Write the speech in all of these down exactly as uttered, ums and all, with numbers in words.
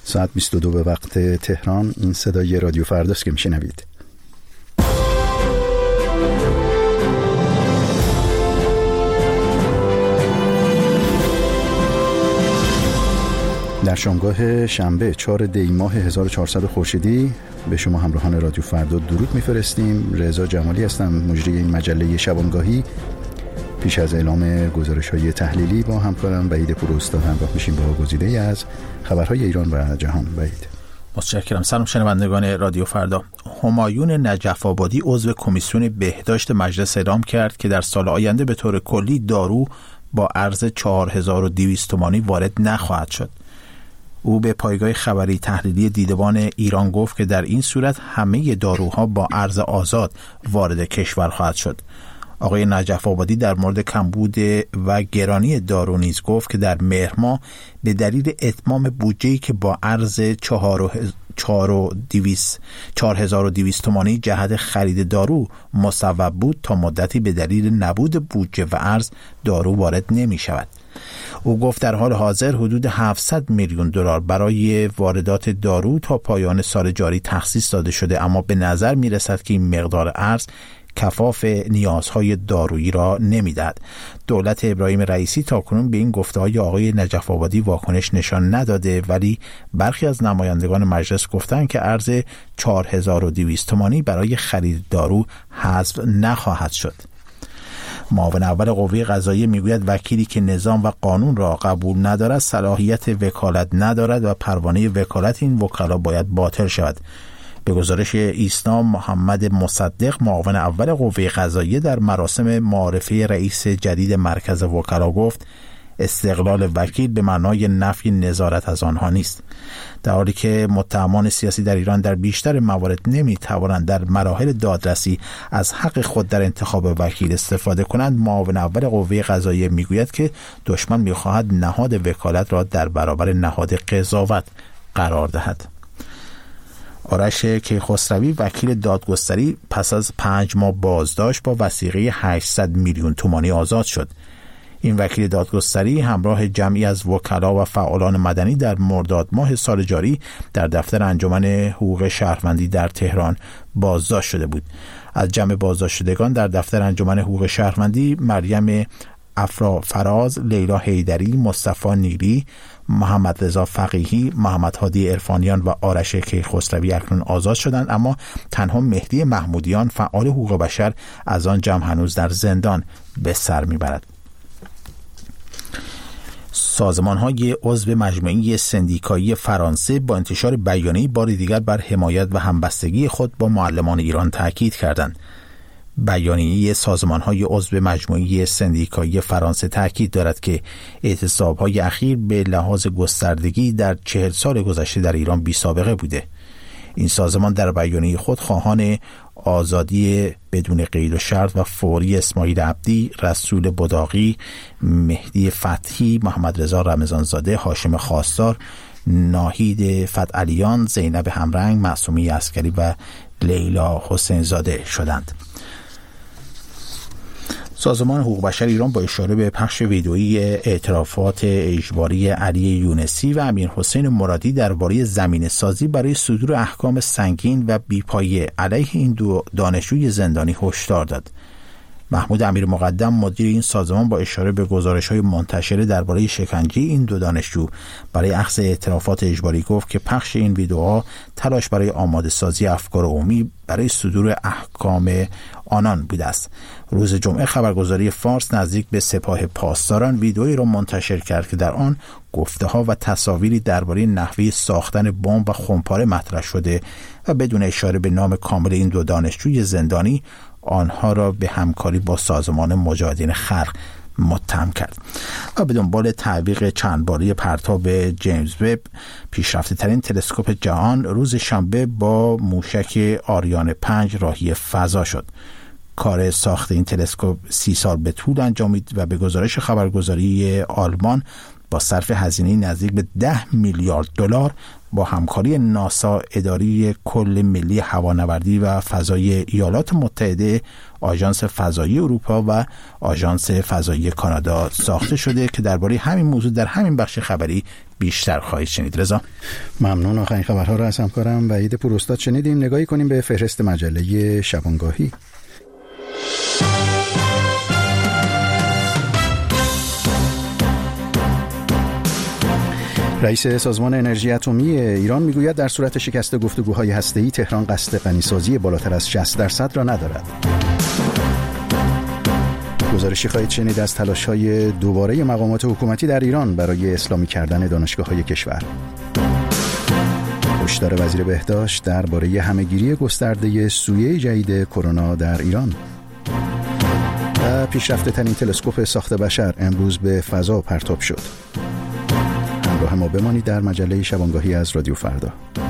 ساعت بیست و دو به وقت تهران. این صدای رادیو فرداست که میشنوید. در شامگاه شنبه چهارم دی ماه هزار و چهارصد خورشیدی به شما همراهان رادیو فردا درود میفرستیم. رضا جمالی هستم، مجری این مجله شبانگاهی. پیش از اعلام گزارش‌های تحلیلی با همکارم وحید پوراستاد همراه میشیم با گزیده‌ای از خبرهای ایران و جهان. وحید. متشکرم. سلام شنوندگان رادیو فردا. همایون نجف آبادی عضو کمیسیون بهداشت مجلس اعلام کرد که در سال آینده به طور کلی دارو با ارز چهار هزار و دویست تومانی وارد نخواهد شد. او به پایگاه خبری تحلیلی دیدبان ایران گفت که در این صورت همه داروها با ارز آزاد وارد کشور خواهد شد. آقای نجف آبادی در مورد کمبود و گرانی دارو نیز گفت که در مهر ماه به دلیل اتمام بودجه‌ای که با ارز چهار هزار و دویست تومانی جهت خرید دارو مصوب بود، تا مدتی به دلیل نبود بودجه و ارز دارو وارد نمی شود. او گفت در حال حاضر حدود هفتصد میلیون دلار برای واردات دارو تا پایان سال جاری تخصیص داده شده، اما به نظر می رسد که این مقدار ارز کفاف نیازهای دارویی را نمیدهد. دولت ابراهیم رئیسی تاکنون به این گفته‌های آقای نجف آبادی واکنش نشان نداده، ولی برخی از نمایندگان مجلس گفتند که ارز چهار هزار و دویست تومانی برای خرید دارو حذف نخواهد شد. معاون اول قوه قضاییه میگوید وکیلی که نظام و قانون را قبول ندارد صلاحیت وکالت ندارد و پروانه وکالت این وکلا باید باطل شود. به گزارش ایسنا محمد مصدق، معاون اول قوه قضاییه، در مراسم معارفه رئیس جدید مرکز وکلا گفت استقلال وکیل به معنای نفی نظارت از آنها نیست. در حالی که متهمان سیاسی در ایران در بیشتر موارد نمیتوانند در مراحل دادرسی از حق خود در انتخاب وکیل استفاده کنند، معاون اول قوه قضاییه میگوید که دشمن میخواهد نهاد وکالت را در برابر نهاد قضاوت قرار دهد. آرش کیخسروی، وکیل دادگستری، پس از پنج ماه بازداشت با وثیقه هشتصد میلیون تومانی آزاد شد. این وکیل دادگستری همراه جمعی از وکلا و فعالان مدنی در مرداد ماه سال جاری در دفتر انجمن حقوق شهروندی در تهران بازداشت شده بود. از جمع بازداشت شدگان در دفتر انجمن حقوق شهروندی مریم افرا فراز، لیلا حیدری، مصطفی نیلی، محمد رضا فقیهی، محمد هادی عرفانیان و آرش کیخسروی اکنون آزاد شدند، اما تنها مهدی محمودیان، فعال حقوق بشر، از آن جمع هنوز در زندان به سر میبرد. سازمان‌های عضو مجموعه سندیکایی فرانسه با انتشار بیانیه‌ای بار دیگر بر حمایت و همبستگی خود با معلمان ایران تاکید کردند. بیانیه سازمان‌های عضو مجموعه سندیکایی فرانسه تاکید دارد که اعتصاب‌های اخیر به لحاظ گستردگی در چهل سال گذشته در ایران بی‌سابقه بوده. این سازمان در بیانیه خود خواهان آزادی بدون قید و شرط و فوری اسماعیل عبدی، رسول بداقی، مهدی فتحی، محمد رضا رمضانزاده، هاشم خواستار، ناهید فتحعلیان، زینب همرنگ، معصومی عسکری و لیلا حسین زاده شدند. سازمان حقوق بشر ایران با اشاره به پخش ویدئویی اعترافات اجباری علی یونسی و امیر حسین مرادی درباره زمینه سازی برای صدور احکام سنگین و بی‌پایه علیه این دو دانشجوی زندانی هشدار داد. محمود امیر مقدم، مدیر این سازمان، با اشاره به گزارش‌های منتشره درباره شکنجه این دو دانشجو برای اخذ اعترافات اجباری گفت که پخش این ویدئوها تلاش برای آماده سازی افکار عمومی برای صدور احکام آنان بوده است. روز جمعه خبرگزاری فارس نزدیک به سپاه پاسداران ویدئویی را منتشر کرد که در آن گفته‌ها و تصاویری درباره نحوه ساختن بمب و خمپاره مطرح شده و بدون اشاره به نام کامل این دو دانشجوی زندانی آنها را به همکاری با سازمان مجاهدین خلق متهم کرد. و به دنبال تعویق چند باره پرتاب جیمز وب، پیشرفته ترین تلسکوپ جهان، روز شنبه با موشک آریان پنج راهی فضا شد. کار ساخت این تلسکوپ سی سال به طول انجامید و به گزارش خبرگزاری آلمان با صرف هزینه نزدیک به ده میلیارد دلار با همکاری ناسا، اداره کل ملی هوانوردی و فضای ایالات متحده، آژانس فضایی اروپا و آژانس فضایی کانادا ساخته شده که درباره همین موضوع در همین بخش خبری بیشتر خواهید شنید. رضا ممنون. آخرین خبرها را از همکارم وحید پوراستاد شنیدیم. نگاهی کنیم به فهرست مجله شبانگاهی. رئیس سازمان انرژی اتمی ایران میگوید در صورت شکست گفتگوهای هسته‌ای تهران قصد غنیسازی بالاتر از شصت درصد را ندارد. گزارشی خواهید شنید از تلاش‌های دوباره مقامات حکومتی در ایران برای اسلامی کردن دانشگاه‌های کشور. هشدار وزیر بهداشت درباره همه‌گیری گسترده سویه جدید کرونا در ایران. و پیشرفته ترین تلسکوپ ساخت بشر امروز به فضا پرتاب شد. همراه ما بمانید در مجله شبانگاهی از رادیو فردا.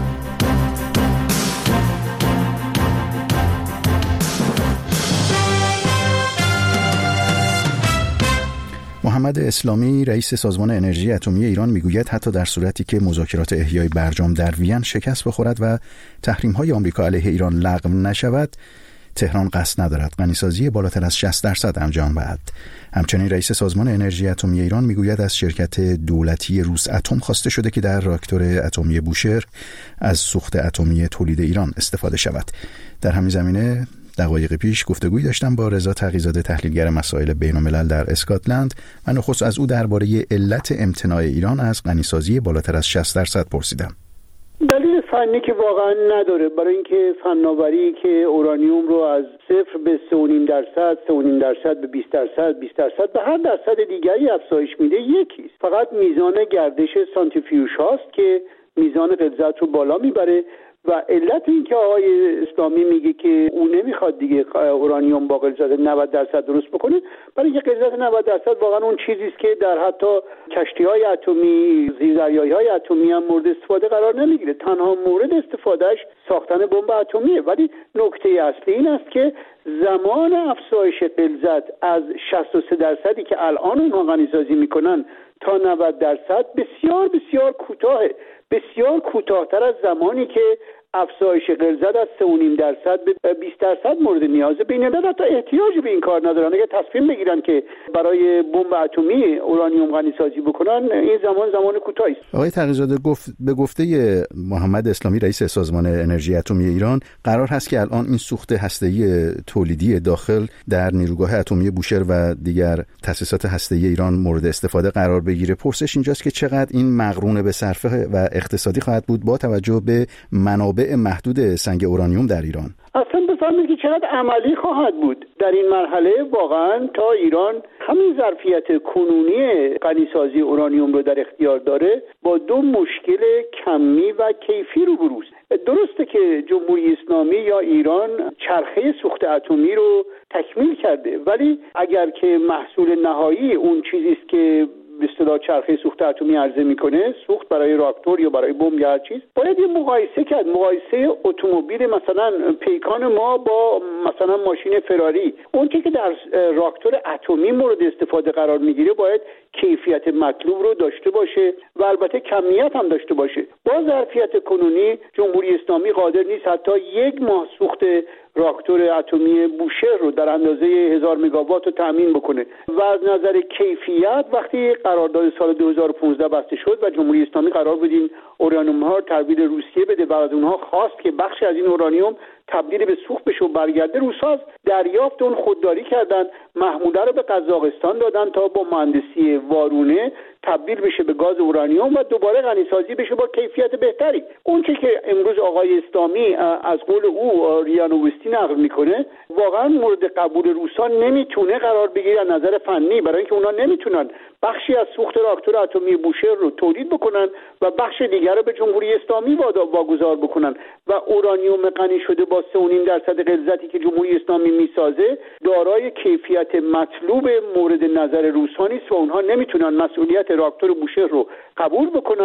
محمد اسلامی رئیس سازمان انرژی اتمی ایران میگوید حتی در صورتی که مذاکرات احیای برجام در وین شکست بخورد و تحریم‌های آمریکا علیه ایران لغو نشود، تهران قصد ندارد غنیسازی بالاتر از شصت درصد انجام دهد. همچنین رئیس سازمان انرژی اتمی ایران میگوید از شرکت دولتی روس اتم خواسته شده که در راکتور اتمی بوشهر از سوخت اتمی تولید ایران استفاده شود. در همین زمینه دقایق پیش گفتگویی داشتم با رضا تقی‌زاده، تحلیلگر مسائل بین‌الملل در اسکاتلند و نخست از او درباره علت امتناع ایران از غنیسازی بالاتر از شصت درصد پرسیدم. دلیل فنی که واقعا نداره، برای اینکه فناوری که اورانیوم رو از صفر به سه و نیم درصد، سه و نیم درصد به بیست درصد، بیست درصد به هر درصد دیگری افزایش میده یکیست. فقط میزان گردش سانتریفیوژ هاست که میزان غلظت رو بالا میبره و علت این که آقای اسلامی میگه که او نمیخواد دیگه اورانیوم با غلظت نود درصد درست بکنه، برای اینکه غلظت نود درصد واقعا اون چیزی است که در حتی کشتی‌های اتمی، زیردریایی‌های اتمی هم مورد استفاده قرار نمیگیره. تنها مورد استفادهش ساختن بمب اتمیه. ولی نکته اصلی این است که زمان افزایش غلظت از شصت و سه درصدی که الان اونها غنیسازی میکنن تا نود درصد بسیار بسیار کوتاهه، بسیار کوتاه‌تر از زمانی که افزایش غلظت از سه و نیم درصد به بیست درصد مورد نیازه. بین‌الملل حتی احتیاجی به این کار ندارن. اگه تصمیم بگیرن که برای بمب اتمی اورانیوم غنیسازی بکنن، این زمان زمان کوتاهی است. آقای تقی‌زاده گفت به گفته محمد اسلامی رئیس سازمان انرژی اتمی ایران، قرار هست که الان این سوخت هسته‌ای تولیدی داخل در نیروگاه اتمی بوشهر و دیگر تأسیسات هسته‌ای ایران مورد استفاده قرار بگیره. پرسش اینجاست که چقدر این مقرون به صرفه و اقتصادی خواهد بود با توجه به منابع محدود سنگ اورانیوم در ایران؟ اصلا بفهمید که چقدر عملی خواهد بود در این مرحله. واقعا تا ایران همین ظرفیت کنونی غنیسازی اورانیوم رو در اختیار داره، با دو مشکل کمی و کیفی روبروست. درسته که جمهوری اسلامی یا ایران چرخه سوخت اتمی رو تکمیل کرده، ولی اگر که محصول نهایی اون چیزی است که به اصطلاح چرخه سوخت اتمی عرضه میکنه، سوخت برای راکتور یا برای بمب یا هر چیز، باید یه مقایسه کرد. مقایسه اتومبیل مثلا پیکان ما با مثلا ماشین فراری، اون که در راکتور اتمی مورد استفاده قرار میگیره باید کیفیت مطلوب رو داشته باشه و البته کمیت هم داشته باشه. با ظرفیت کنونی جمهوری اسلامی قادر نیست حتی یک ماه سوخت راکتور اتمی بوشهر رو در اندازه هزار مگاوات رو تامین بکنه و از نظر کیفیت وقتی قرارداد سال دو هزار و پانزده بسته شد و جمهوری اسلامی قرار بود این اورانیوم ها تحویل روسیه بده و از اونها خواست که بخشی از این اورانیوم تبدیل به سوخت بشه و برگرده، روس‌ها دریافت اون خودداری کردن، محموله رو به قزاقستان دادن تا با مهندسی وارونه تبدیل بشه به گاز اورانیوم و دوباره غنیسازی بشه با کیفیت بهتری. اون چه که امروز آقای اسلامی از قول او ریانووستی نقل میکنه واقعا مورد قبول روس‌ها نمیتونه قرار بگیره از نظر فنی، برای اینکه اونا نمیتونن بخشی از سوخت راکتور اتمی بوشهر رو تولید بکنن و بخش دیگر رو به جمهوری اسلامی واگذار بکنن و اورانیوم غنی شده با سه و نیم درصد غلظتی که جمهوری اسلامی میسازه دارای کیفیت مطلوب مورد نظر روس‌ها نیست و اونها نمیتونن مسئولیت راکتور بوشهر رو قبول بکنن،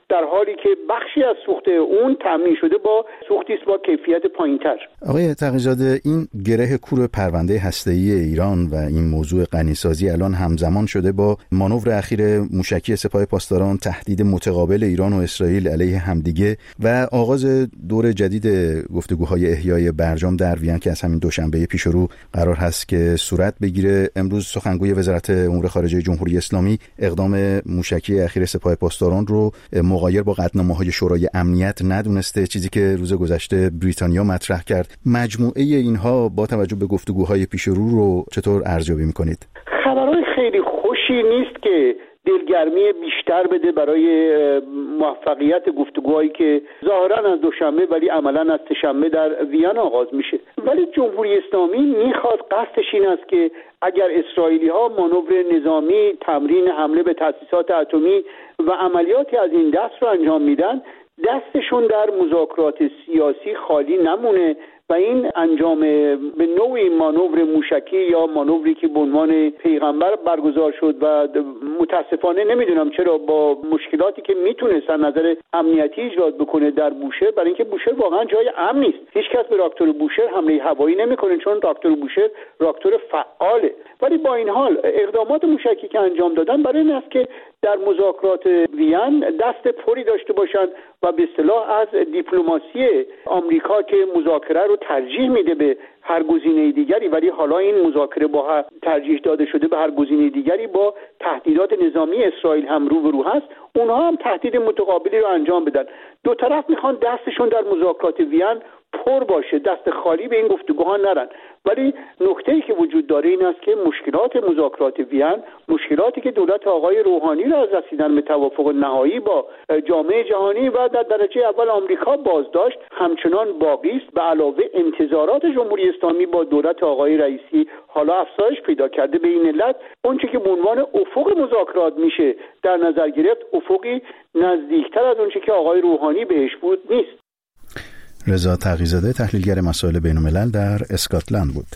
در حالی که بخشی از سوخت اون تامین شده با سوختی است با کیفیت پایین‌تر. آقای تقی‌زاده، این گره کور پرونده هسته‌ای ایران و این موضوع غنیسازی الان همزمان شده با مانور اخیر موشکی سپاه پاسداران، تهدید متقابل ایران و اسرائیل علیه همدیگه و آغاز دور جدید گفتگوهای احیای برجام در وین که از همین دوشنبه پیش رو قرار هست که صورت بگیره. امروز سخنگوی وزارت امور خارجه جمهوری اسلامی اقدام موشکی اخیر سپاه پاسداران رو مغایر با قطعنامه‌های شورای امنیت ندونسته، چیزی که روز گذشته بریتانیا مطرح کرد. مجموعه اینها با توجه به گفتگوهای پیش رو رو چطور ارزیابی می‌کنید؟ خبرهای خیلی خوشی نیست که دلگرمی بیشتر بده برای موفقیت گفتگوهایی که ظاهرا از دوشنبه ولی عملا از سه‌شنبه در وین آغاز میشه. ولی جمهوری اسلامی میخواد، قصدش این است که اگر اسرائیلی ها مانور نظامی، تمرین حمله به تأسیسات اتمی و عملیاتی از این دست رو انجام میدن، دستشون در مذاکرات سیاسی خالی نمونه و این انجام به نوعی مانور موشکی یا مانوری که به عنوان پیغمبر برگزار شد و متاسفانه نمیدونم چرا با مشکلاتی که میتونست از نظر امنیتی ایجاد بکنه در بوشهر، برای اینکه بوشهر واقعا جای امن نیست. هیچ کس به راکتور بوشهر حمله هوایی نمیکنه چون راکتور بوشهر راکتور فعاله. ولی با این حال اقدامات موشکی که انجام دادن برای این است که در مذاکرات وین دست پری داشته باشند و به اصطلاح از دیپلماسی آمریکا که مذاکره رو ترجیح میده به هر گزینه دیگری، ولی حالا این مذاکره با ترجیح داده شده به هر گزینه دیگری با تهدیدات نظامی اسرائیل هم روبرو هست، اونها هم تهدید متقابلی رو انجام بدن. دو طرف میخوان دستشون در مذاکرات وین پر باشه، دست خالی به این گفتگوها نرن. ولی نکته‌ای که وجود داره این است که مشکلات مذاکرات وین، مشکلاتی که دولت آقای روحانی را از رسیدن به توافق نهایی با جامعه جهانی و در درجه اول آمریکا باز داشت، همچنان باقی است. به علاوه انتظارات جمهوری اسلامی با دولت آقای رئیسی حالا افزایش پیدا کرده. به این علت اونچه که به عنوان افق مذاکرات میشه در نظر گرفت، افقی نزدیکتر از اونچه که آقای روحانی بهش بود نیست. رضا تقی‌زاده، تحلیلگر مسائل بین‌الملل در اسکاتلند بود.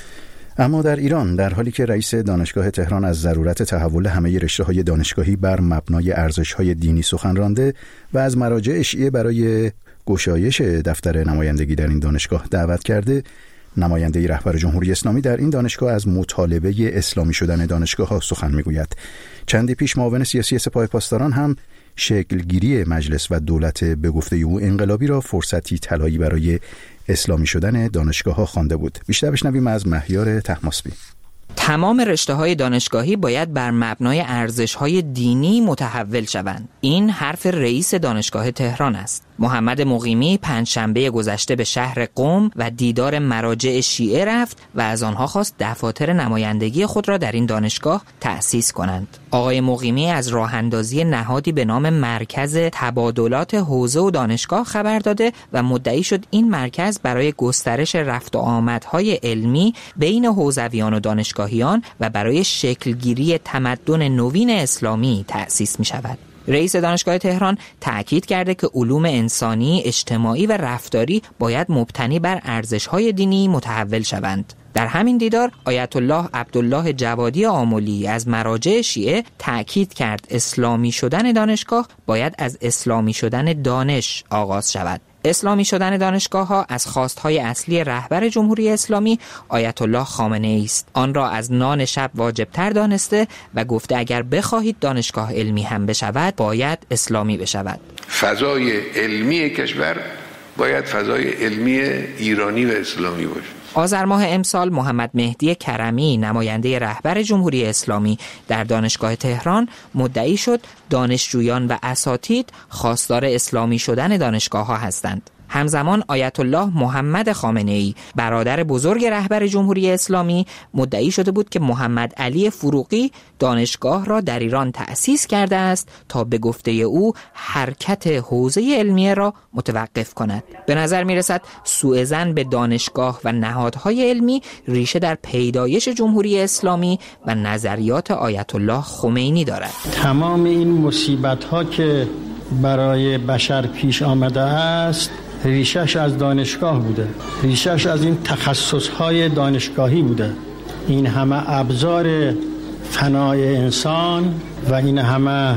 اما در ایران، در حالی که رئیس دانشگاه تهران از ضرورت تحول همه رشته‌های دانشگاهی بر مبنای ارزش‌های دینی سخن رانده و از مراجع شیعه برای گشایش دفتر نمایندگی در این دانشگاه دعوت کرده، نماینده رهبر جمهوری اسلامی در این دانشگاه از مطالبه اسلامی شدن دانشگاه‌ها سخن می‌گوید. چندی پیش معاون سیاسی سپاه پاسداران هم شکلگیری مجلس و دولت به گفته او انقلابی را فرصتی طلایی برای اسلامی شدن دانشگاه‌ها خوانده بود. بیشتر بشنویم از مهیار طهماسبی. تمام رشته‌های دانشگاهی باید بر مبنای ارزش‌های دینی متحول شوند. این حرف رئیس دانشگاه تهران است. محمد مقیمی پنجشنبه گذشته به شهر قم و دیدار مراجع شیعه رفت و از آنها خواست دفاتر نمایندگی خود را در این دانشگاه تأسیس کنند. آقای مقیمی از راه‌اندازی نهادی به نام مرکز تبادلات حوزه و دانشگاه خبر داده و مدعی شد این مرکز برای گسترش رفت و آمدهای علمی بین حوزویان و دانشگاهیان و برای شکلگیری تمدن نوین اسلامی تأسیس می شود. رئیس دانشگاه تهران تأکید کرده که علوم انسانی، اجتماعی و رفتاری باید مبتنی بر ارزش‌های دینی متحول شوند. در همین دیدار آیت الله عبدالله جوادی آملی از مراجع شیعه تأکید کرد اسلامی شدن دانشگاه باید از اسلامی شدن دانش آغاز شود. اسلامی شدن دانشگاه‌ها از خواست‌های اصلی رهبر جمهوری اسلامی آیت الله خامنه‌ای است. آن را از نان شب واجب‌تر دانسته و گفته اگر بخواهید دانشگاه علمی هم بشود باید اسلامی بشود. فضای علمی کشور باید فضای علمی ایرانی و اسلامی باشد. آذر ماه امسال محمد مهدی کرمی نماینده رهبر جمهوری اسلامی در دانشگاه تهران مدعی شد دانشجویان و اساتید خواستار اسلامی شدن دانشگاه‌ها هستند. همزمان آیت الله محمد خامنه‌ای برادر بزرگ رهبر جمهوری اسلامی مدعی شده بود که محمد علی فروغی دانشگاه را در ایران تأسیس کرده است تا به گفته او حرکت حوزه علمیه را متوقف کند. به نظر می رسد سوء ظن به دانشگاه و نهادهای علمی ریشه در پیدایش جمهوری اسلامی و نظریات آیت الله خمینی دارد. تمام این مصیبت‌ها که برای بشر پیش آمده است ریشش از دانشگاه بوده، ریشش از این تخصصهای دانشگاهی بوده. این همه ابزار فنای انسان و این همه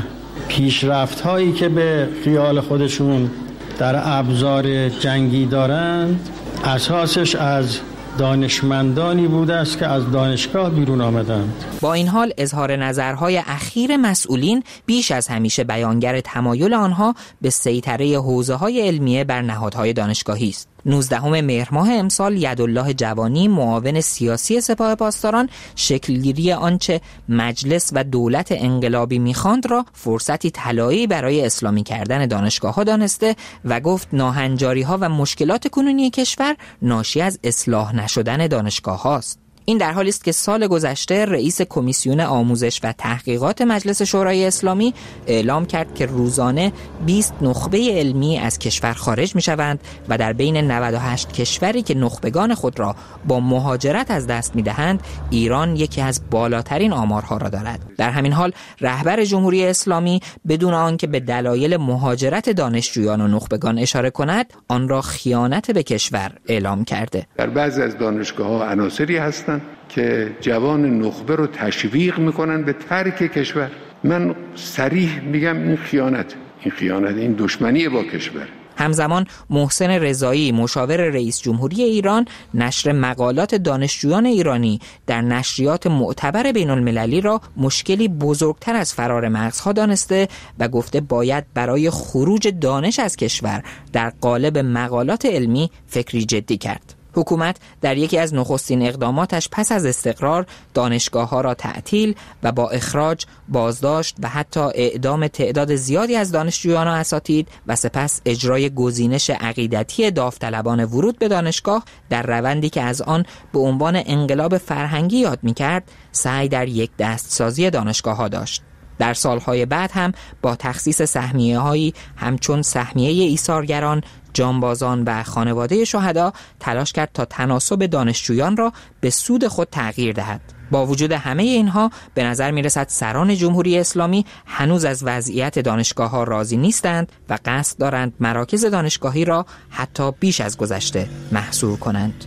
پیشرفت هایی که به خیال خودشون در ابزار جنگی دارند اساسش از دانشمندانی بوده است که از دانشگاه بیرون آمدند. با این حال اظهار نظرهای اخیر مسئولین بیش از همیشه بیانگر تمایل آنها به سیطره حوزه‌های علمیه بر نهادهای دانشگاهی است. نوزدهم مهر ماه امسال یدالله جوانی معاون سیاسی سپاه پاسداران شکلگیری آنچه مجلس و دولت انقلابی می‌خواند را فرصتی طلایی برای اسلامی کردن دانشگاه‌ها دانسته و گفت ناهنجاری‌ها و مشکلات کنونی کشور ناشی از اصلاح نشدن دانشگاه‌هاست. این در حالی است که سال گذشته رئیس کمیسیون آموزش و تحقیقات مجلس شورای اسلامی اعلام کرد که روزانه بیست نخبه علمی از کشور خارج می‌شوند و در بین نود و هشت کشوری که نخبگان خود را با مهاجرت از دست می‌دهند، ایران یکی از بالاترین آمارها را دارد. در همین حال رهبر جمهوری اسلامی بدون آنکه به دلایل مهاجرت دانشجویان و نخبگان اشاره کند، آن را خیانت به کشور اعلام کرده. در بعضی از دانشگاه‌ها عناصری هستند که جوان نخبه رو تشویق میکنن به ترک کشور. من صریح میگم این خیانت، این خیانت، این دشمنی با کشور. همزمان محسن رضایی مشاور رئیس جمهوری ایران نشر مقالات دانشجویان ایرانی در نشریات معتبر بین المللی را مشکلی بزرگتر از فرار مغزها دانسته و گفته باید برای خروج دانش از کشور در قالب مقالات علمی فکری جدی کرد. حکومت در یکی از نخستین اقداماتش پس از استقرار دانشگاه‌ها را تعطیل و با اخراج، بازداشت و حتی اعدام تعداد زیادی از دانشجویان و اساتید و سپس اجرای گزینش عقیدتی داوطلبان ورود به دانشگاه در روندی که از آن به عنوان انقلاب فرهنگی یاد می‌کرد، سعی در یک دستسازی دانشگاه‌ها داشت. در سالهای بعد هم با تخصیص سهمیه‌هایی همچون سهمیه ایثارگران، جانبازان و خانواده شهدا تلاش کرد تا تناسب دانشجویان را به سود خود تغییر دهد. با وجود همه اینها به نظر می رسد سران جمهوری اسلامی هنوز از وضعیت دانشگاه‌ها راضی نیستند و قصد دارند مراکز دانشگاهی را حتی بیش از گذشته محصور کنند.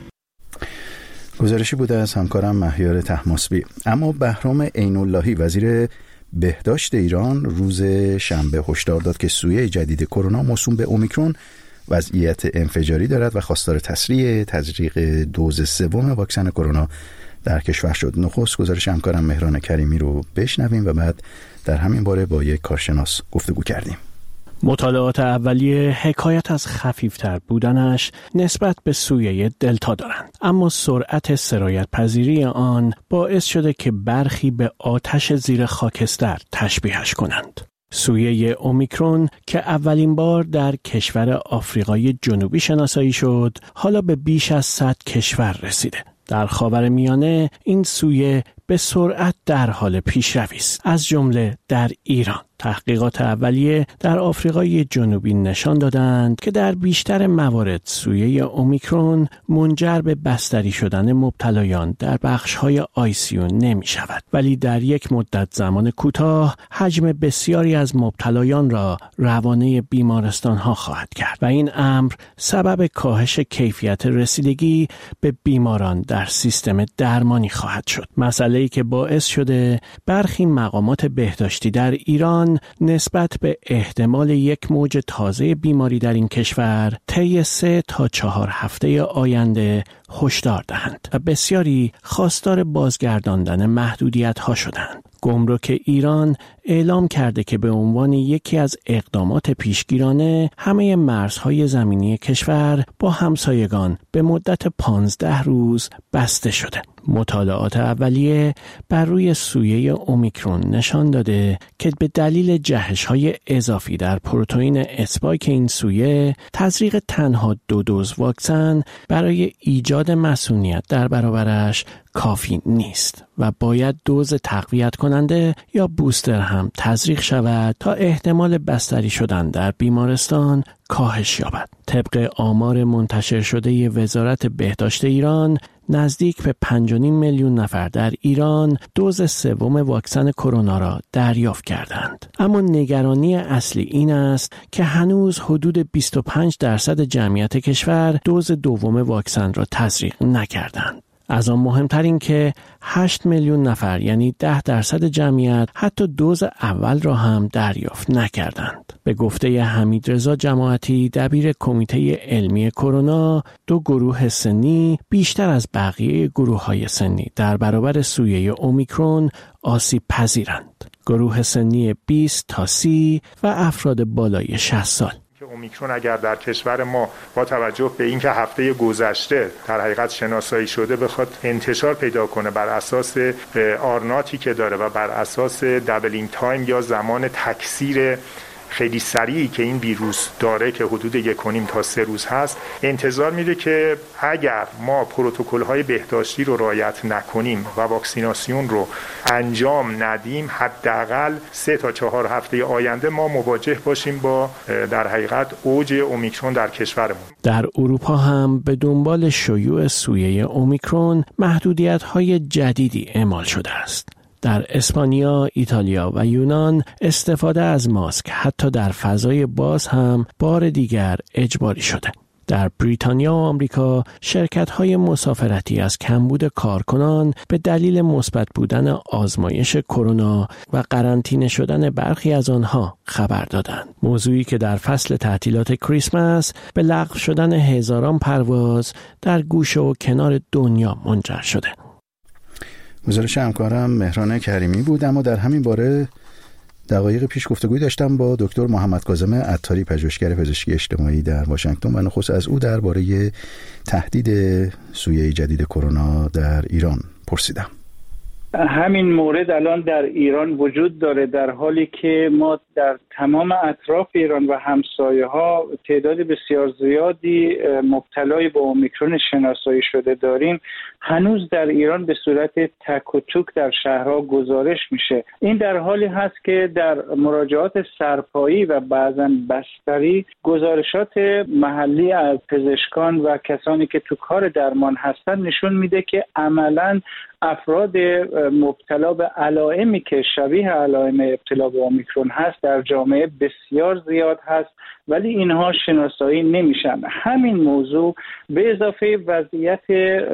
گزارشی بوده از همکارم مهیار طهماسبی. اما بهرام عین‌اللهی وزیر بهداشت ایران روز شنبه هشدار داد که سویه جدید کرونا موسوم به اومیکرون وضعیت انفجاری دارد و خواستار تسریع تزریق دوز سوم واکسن کرونا در کشور شد. نخست گزارش همکارم مهران کریمی رو بشنویم و بعد در همین باره با یک کارشناس گفتگو کردیم. مطالعات اولیه حکایت از خفیفتر بودنش نسبت به سویه دلتا دارند، اما سرعت سرایت پذیری آن باعث شده که برخی به آتش زیر خاکستر تشبیهش کنند. سویه اومیکرون که اولین بار در کشور آفریقای جنوبی شناسایی شد، حالا به بیش از صد کشور رسیده. در خاورمیانه این سویه به سرعت در حال پیشروی است، از جمله در ایران. تحقیقات اولیه در آفریقای جنوبی نشان دادند که در بیشتر موارد سویه اومیکرون منجر به بستری شدن مبتلایان در بخش‌های آی سی یو نمی شود، ولی در یک مدت زمان کوتاه حجم بسیاری از مبتلایان را روانه بیمارستان‌ها خواهد کرد و این امر سبب کاهش کیفیت رسیدگی به بیماران در سیستم درمانی خواهد شد. مسئله‌ای که باعث شده برخی مقامات بهداشتی در ایران نسبت به احتمال یک موج تازه بیماری در این کشور طی سه تا چهار هفته آینده هشدار دهند و بسیاری خواستار بازگرداندن محدودیت‌ها شدند. گمرک ایران اعلام کرده که به عنوان یکی از اقدامات پیشگیرانه همه مرزهای زمینی کشور با همسایگان به مدت پانزده روز بسته شده. مطالعات اولیه بر روی سویه اومیکرون نشان داده که به دلیل جهش‌های اضافی در پروتئین اسپایک این سویه، تزریق تنها دو دوز واکسن برای ایجاد مسئولیت در برابرش کافی نیست و باید دوز تقویت کننده یا بوستر هم تزریق شود تا احتمال بستری شدن در بیمارستان کاهش یابد. طبق آمار منتشر شده وزارت بهداشت ایران، نزدیک به پنج و نیم میلیون نفر در ایران دوز سوم واکسن کرونا را دریافت کردند. اما نگرانی اصلی این است که هنوز حدود بیست و پنج درصد جمعیت کشور دوز دوم واکسن را تزریق نکردند. از آن مهمتر این که هشت میلیون نفر یعنی ده درصد جمعیت حتی دوز اول را هم دریافت نکردند. به گفته حمیدرضا جماعتی دبیر کمیته علمی کرونا، دو گروه سنی بیشتر از بقیه گروه‌های سنی در برابر سویه اومیکرون آسیب پذیرند. گروه سنی بیست تا سی و افراد بالای شصت سال. اومیکرون اگر در کشور ما با توجه به اینکه هفته گذشته در حقیقت شناسایی شده بخواد انتشار پیدا کنه بر اساس آرناتی که داره و بر اساس دابلینگ تایم یا زمان تکثیر خیلی سریعی که این ویروس داره که حدود یک و نیم تا سه روز هست، انتظار میره که اگر ما پروتکل‌های بهداشتی رو رعایت نکنیم و واکسیناسیون رو انجام ندیم، حداقل سه تا چهار هفته آینده ما مواجه باشیم با در حقیقت اوج اومیکرون در کشورمون. در اروپا هم به دنبال شیوع سویه اومیکرون محدودیت‌های جدیدی اعمال شده است. در اسپانیا، ایتالیا و یونان استفاده از ماسک حتی در فضای باز هم بار دیگر اجباری شده. در بریتانیا و آمریکا شرکت‌های مسافرتی از کمبود کارکنان به دلیل مثبت بودن آزمایش کرونا و قرنطینه شدن برخی از آنها خبر دادند. موضوعی که در فصل تعطیلات کریسمس به لغو شدن هزاران پرواز در گوشه و کنار دنیا منجر شده. گزارش همکارم مهران کریمی بود. اما در همین باره دقایق پیش گفتگوی داشتم با دکتر محمد کاظم عطاری، پژوهشگر پزشکی اجتماعی در واشنگتن، و نخست از او درباره تهدید سویه جدید کرونا در ایران پرسیدم. همین مورد الان در ایران وجود داره، در حالی که ما در تمام اطراف ایران و همسایه ها تعداد بسیار زیادی مبتلای به اومیکرون شناسایی شده داریم. هنوز در ایران به صورت تک و توک در شهرها گزارش میشه. این در حالی هست که در مراجعات سرپایی و بعضاً بستری گزارشات محلی از پزشکان و کسانی که تو کار درمان هستن نشون میده که عملاً افراد مبتلا به علائمی که شبیه علائم ابتلا به اومیکرون هست در جامعه بسیار زیاد هست، ولی اینها شناسایی نمیشن. همین موضوع به اضافه وضعیت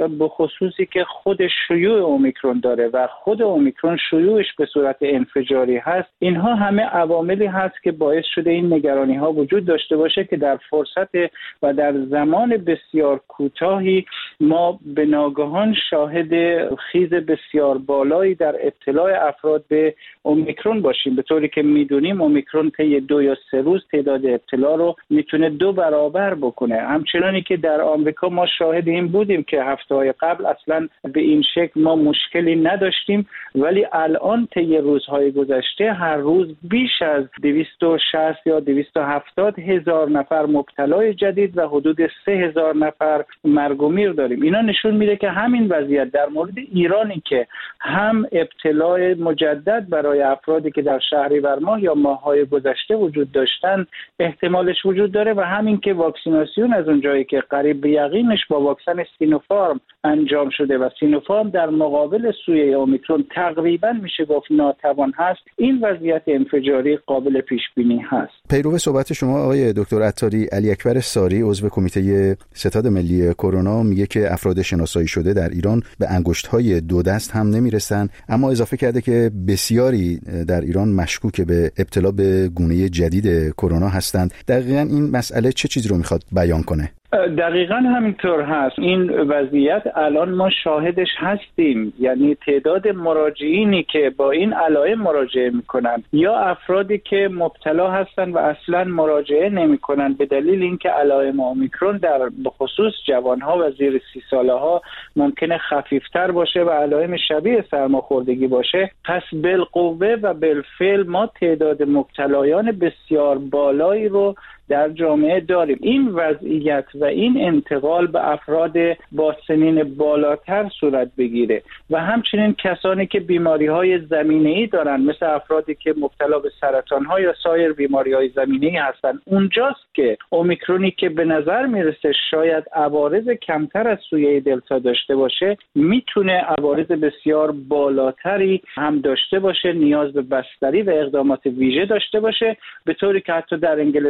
بخصوصی که خود شیوع اومیکرون داره و خود اومیکرون شیوعش به صورت انفجاری هست، اینها همه عواملی هست که باعث شده این نگرانی ها وجود داشته باشه که در فرصت و در زمان بسیار کوتاهی ما به ناگهان شاهد خیز بسیار بالایی در ابتلاع افراد به اومیکرون باشیم. به طوری که میدونیم اومیکرون طی دو یا سه روز تعداد ابتلا رو میتونه دو برابر بکنه. همچنانی که در آمریکا ما شاهد این بودیم که هفته‌های قبل اصلا به این شکل ما مشکلی نداشتیم، ولی الان طی روزهای گذشته هر روز بیش از دویست و شصت یا دویست و هفتاد هزار نفر مبتلای جدید و حدود سه هزار نفر مرگ و میر داریم. اینا نشون میده که همین وضعیت در مورد ایرانی که هم ابتلاع مجدد برای افرادی که در شهریور ماه یا ماه‌های گذشته وجود داشتن احتمالش وجود داره و همین که واکسیناسیون از اونجایی که قریب به یقینش با واکسن سینوفارم انجام شده و سینوفارم در مقابل سویه اومیکرون تقریبا میشه گفت ناتوان هست، این وضعیت انفجاری قابل پیش بینی هست. پیرو صحبت شما آقای دکتر عطاری، علی اکبر ساری عضو کمیته ستاد ملی کرونا میگه که افراد شناسایی شده در ایران به انگشت‌های دو دست هم نمیرسن، اما اضافه کرده که بسیاری در ایران مشکوک به ابتلا به گونه جدید کرونا هستند. دقیقاً این مسئله چه چیزی رو میخواد بیان کنه؟ دقیقاً همینطور هست. این وضعیت الان ما شاهدش هستیم، یعنی تعداد مراجعینی که با این علائم مراجعه میکنن یا افرادی که مبتلا هستن و اصلا مراجعه نمیکنن به دلیل اینکه علائم اومیکرون در بخصوص جوانها و زیر سی ساله ها ممکنه خفیفتر باشه و علائم شبیه سرماخوردگی باشه، پس بالقوه و بالفعل ما تعداد مبتلایان بسیار بالایی رو در جامعه داریم. این وضعیت و این انتقال به افراد با سنین بالاتر صورت بگیره و همچنین کسانی که بیماری‌های زمینه‌ای دارن، مثل افرادی که مبتلا به سرطان‌ها یا سایر بیماری‌های زمینه‌ای هستن، اونجاست که اومیکرونی که به نظر میرسه شاید عوارض کمتر از سویه دلتا داشته باشه، میتونه عوارض بسیار بالاتری هم داشته باشه، نیاز به بستری و اقدامات ویژه داشته باشه، به طوری که حتی در انگلستان و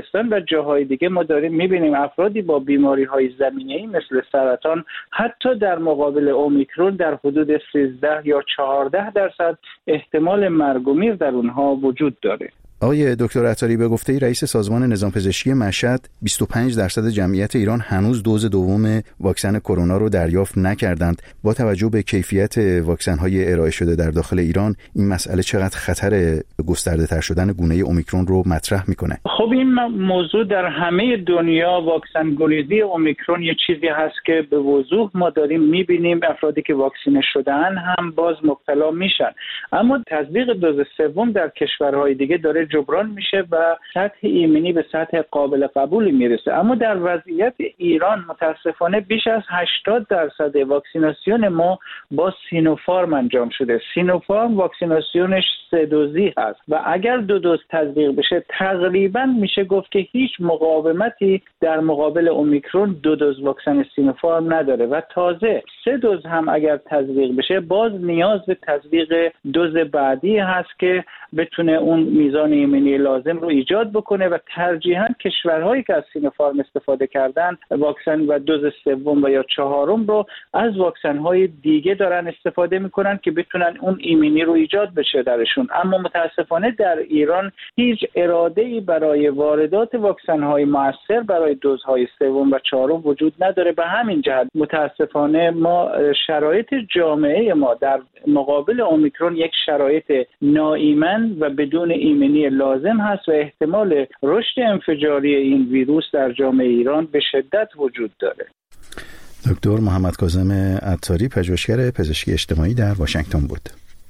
جاهای دیگه ما داریم میبینیم افرادی با بیماری‌های زمینه‌ای مثل سرطان حتی در مقابل اومیکرون در حدود سیزده یا چهارده درصد احتمال مرگ و میر در اونها وجود داره. آقای دکتر عطاری، به گفته رئیس سازمان نظام پزشکی مشهد بیست و پنج درصد جمعیت ایران هنوز دوز دوم واکسن کرونا رو دریافت نکردند. با توجه به کیفیت واکسن‌های ارائه شده در داخل ایران، این مسئله چقدر خطر گسترده‌تر شدن گونه اومیکرون رو مطرح میکنه؟ خب این موضوع در همه دنیا، واکسن گریزی اومیکرون یه چیزی هست که به وضوح ما داریم میبینیم افرادی که واکسینه شدن هم باز مبتلا میشن، اما تطبیق دوز سوم در کشورهای دیگه داره جبران میشه و سطح ایمنی به سطح قابل قبولی میرسه. اما در وضعیت ایران متاسفانه بیش از هشتاد درصد واکسیناسیون ما با سینوفارم انجام شده. سینوفارم واکسیناسیونش سه دوزی هست و اگر دو دوز تطبیق بشه تقریبا میشه گفت که هیچ مقاومتی در مقابل اومیکرون دو دوز واکسن سینوفارم نداره و تازه سه دوز هم اگر تطبیق بشه باز نیاز به تطبیق دوز بعدی هست که بتونه اون میزان ایمنی لازم رو ایجاد بکنه و ترجیحاً کشورهایی که از سینوفارم استفاده کردن واکسن و دوز سوم و یا چهارم رو از واکسن‌های دیگه دارن استفاده میکنن که بتونن اون ایمنی رو ایجاد بشه درشون. اما متاسفانه در ایران هیچ اراده‌ای برای واردات واکسن‌های مؤثر برای دوزهای سوم و چهارم وجود نداره. به همین جهت متاسفانه ما شرایط جامعه ما در مقابل اومیکرون یک شرایط ناایمن و بدون ایمنی لازم هست و احتمال رشد انفجاری این ویروس در جامعه ایران به شدت وجود داره. دکتر محمد کاظم عطاری، پژوهشگر پزشکی اجتماعی در واشنگتن بود.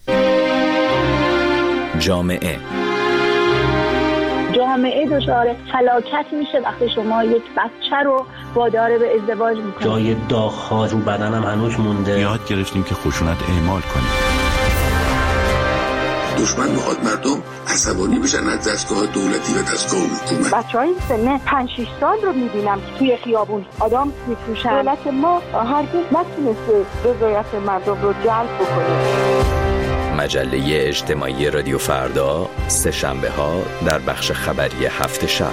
جامعه جامعه دچار فلاکت میشه وقتی شما یک بچه رو وادار به ازدواج میکنید. جای داغ‌ها رو بدنم هنوز مونده. یاد گرفتیم که خشونت اعمال کنیم. دشمن میخواد مردم عصبانی بشن از دستگاه دولتی و دستگاه حکومت. بچهای سن پنج شش سال رو میبینم توی خیابون آدم میفروشن. دولت ما هرگز نتونسته رضایت مردم رو جلب بکنه. مجله اجتماعی رادیو فردا، سه شنبه ها در بخش خبری هفت شب.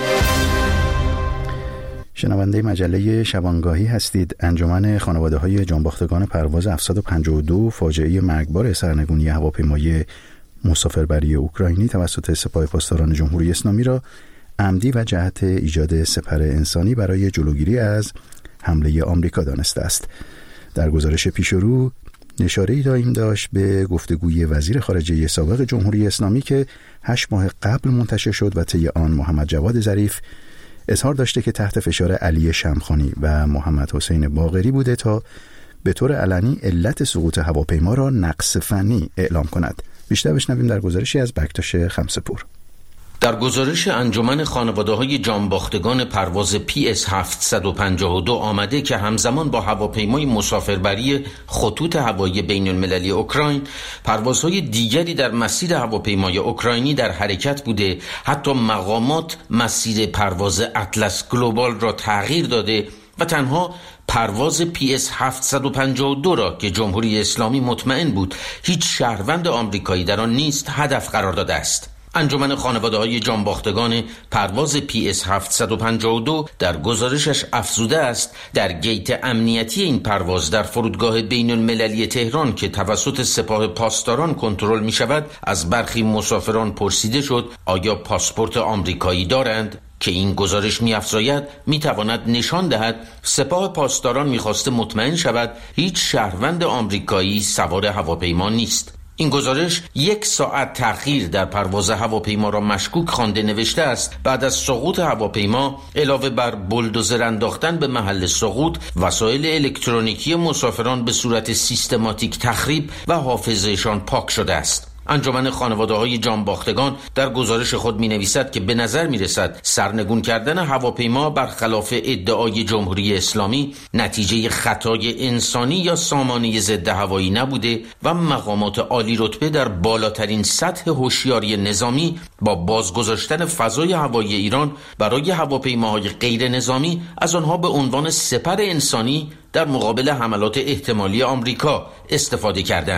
شنونده مجله شبانگاهی هستید. انجمن خانواده‌های جانباختگان پرواز هفتصد و پنجاه و دو فاجعه مرگبار سرنگونی هواپیمای مسافربری اوکراینی توسط سپاه پاسداران جمهوری اسلامی را عمدی و جهت ایجاد سپر انسانی برای جلوگیری از حمله آمریکا دانسته است. در گزارش پیشرو اشاره‌ای دائم داشت به گفتگوی وزیر خارجه سابق جمهوری اسلامی که هشت ماه قبل منتشر شد و طی آن محمد جواد ظریف اظهار داشته که تحت فشار علی شمخانی و محمد حسین باقری بوده تا به طور علنی علت سقوط هواپیما را نقص فنی اعلام کند. بیشتر بشنویم در گزارشی از بکتاش خمسه‌پور. در گزارش انجمن خانواده‌های جانباختگان پرواز پی اس هفتصد و پنجاه و دو آمده که همزمان با هواپیمای مسافربری خطوط هوایی بین المللی اوکراین پروازهای دیگری در مسیر هواپیمای اوکراینی در حرکت بوده، حتی مقامات مسیر پرواز اطلس گلوبال را تغییر داده و تنها پرواز پی اس هفتصد و پنجاه و دو را که جمهوری اسلامی مطمئن بود هیچ شهروند آمریکایی در آن نیست هدف قرار داده است. انجمن خانواده‌های جانباختگان پرواز پی اس هفتصد و پنجاه و دو در گزارشش افزوده است در گیت امنیتی این پرواز در فرودگاه بین المللی تهران که توسط سپاه پاسداران کنترل می شود از برخی مسافران پرسیده شد آیا پاسپورت آمریکایی دارند؟ که این گزارش می‌افزاید می‌تواند نشان دهد سپاه پاسداران می‌خواسته مطمئن شود هیچ شهروند آمریکایی سوار هواپیما نیست. این گزارش یک ساعت تأخیر در پرواز هواپیما را مشکوک خوانده نوشته است بعد از سقوط هواپیما علاوه بر بولدوزر انداختن به محل سقوط وسایل الکترونیکی مسافران به صورت سیستماتیک تخریب و حافظه‌شان پاک شده است. انجمن خانواده‌های جانباختگان در گزارش خود می‌نویسد که به نظر می‌رسد سرنگون کردن هواپیما برخلاف ادعای جمهوری اسلامی نتیجه خطای انسانی یا سامانه ضد هوایی نبوده و مقامات عالی رتبه در بالاترین سطح هوشیاری نظامی با بازگذاشتن فضای هوایی ایران برای هواپیماهای غیر نظامی از آنها به عنوان سپر انسانی در مقابل حملات احتمالی آمریکا استفاده کردند.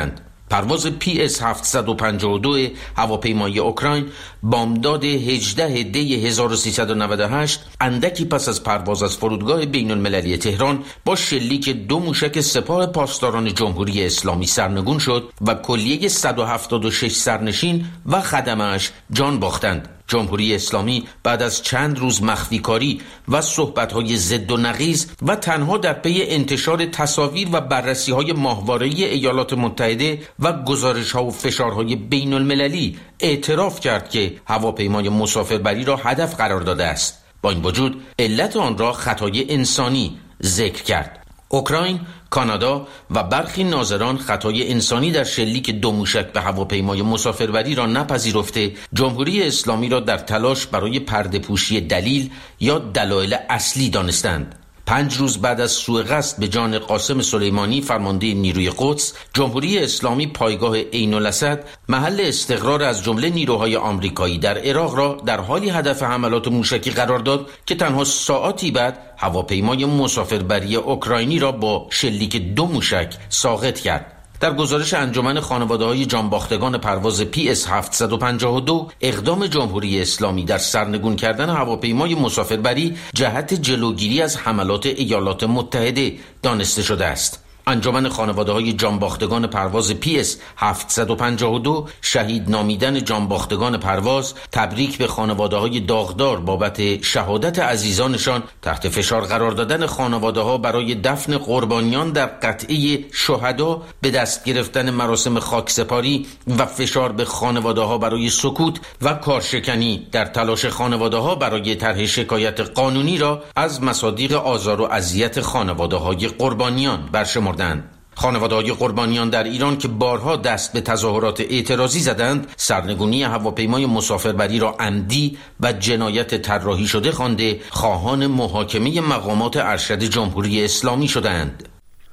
پرواز پی اس هفتصد و پنجاه و دو هواپیمای اوکراین بامداد هجدهم دی هزار و سیصد و نود و هشت اندکی پس از پرواز از فرودگاه بین المللی تهران با شلیک دو موشک سپاه پاسداران جمهوری اسلامی سرنگون شد و کلیه صد و هفتاد و شش سرنشین و خدمه‌اش جان باختند. جمهوری اسلامی بعد از چند روز مخفیکاری و صحبت‌های ضد و نقیض و تنها در پی انتشار تصاویر و بررسی‌های ماهواره‌ای ایالات متحده و گزارش‌ها و فشارهای بین المللی اعتراف کرد که هواپیمای مسافربری را هدف قرار داده است. با این وجود علت آن را خطای انسانی ذکر کرد. اوکراین، کانادا و برخی ناظران خطای انسانی در شلیک دو موشک به هواپیمای مسافربری را نپذیرفته، جمهوری اسلامی را در تلاش برای پرده‌پوشی دلیل یا دلایل اصلی دانستند. پنج روز بعد از سوء قصد به جان قاسم سلیمانی فرمانده نیروی قدس، جمهوری اسلامی پایگاه عین الاسد محل استقرار از جمله نیروهای آمریکایی در عراق را در حالی هدف حملات موشکی قرار داد که تنها ساعاتی بعد هواپیمای مسافربری اوکراینی را با شلیک دو موشک ساقط کرد. در گزارش انجمن خانواده‌های جانباختگان پرواز پی اس هفتصد و پنجاه و دو، اقدام جمهوری اسلامی در سرنگون کردن هواپیمای مسافربری جهت جلوگیری از حملات ایالات متحده دانسته شده است. انجمن خانواده‌های جانباختگان پرواز پی اس هفتصد و پنجاه و دو شهید نامیدن جانباختگان پرواز تبریک به خانواده‌های داغدار بابت شهادت عزیزانشان، تحت فشار قرار دادن خانواده‌ها برای دفن قربانیان در قطعه شهدا، به دست گرفتن مراسم خاکسپاری و فشار به خانواده‌ها برای سکوت و کارشکنی در تلاش خانواده‌ها برای طرح شکایت قانونی را از مصادیق آزار و اذیت خانواده‌های قربانیان برشمرد. خانواده‌های قربانیان در ایران که بارها دست به تظاهرات اعتراضی زدند، سرنگونی هواپیمای مسافربری را عمدی و جنایت طراحی شده خوانده، خواهان محاکمه مقامات ارشد جمهوری اسلامی شدند.